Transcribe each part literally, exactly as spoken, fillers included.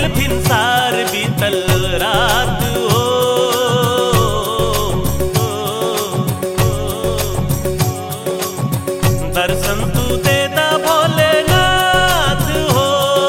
भिनसार बीतल रात हो, दर्शन तू देता भोलेनाथ हो।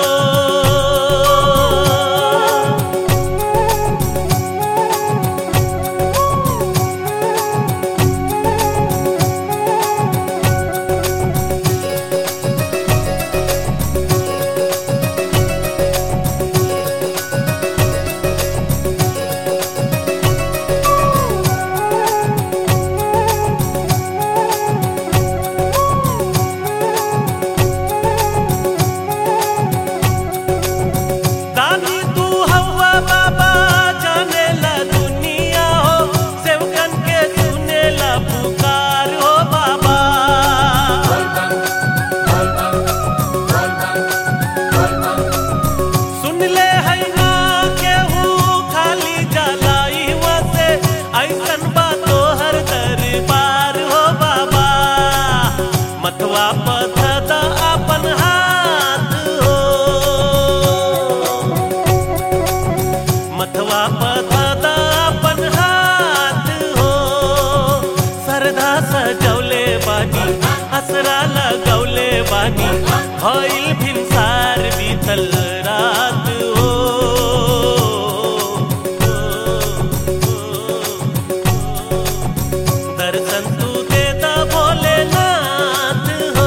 मथवा पथदा अपन हाथ हो, मथवा पथदा अपन हाथ हो। सरधा सजौले बानी असरा लगौले बानी, भइल भिनसार बीतल रात हो। दर्शन तू देता भोलेनाथ हो।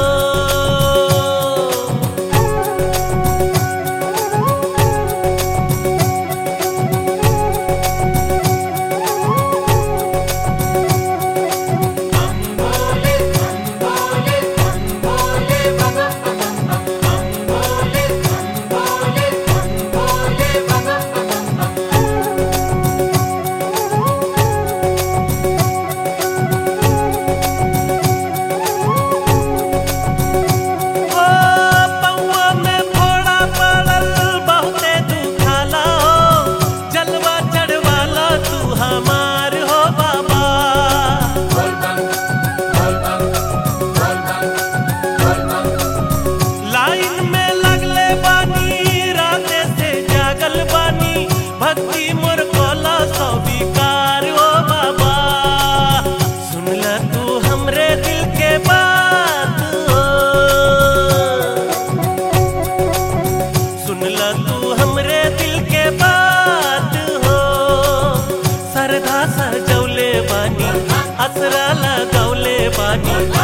भक्ति मोर कोला स्वीकार हो बाबा, सुनला तू हमरे दिल के बात हो, सुनला तू हमरे दिल के बात हो। सरधा सजौले बानी असरा लगौले बानी,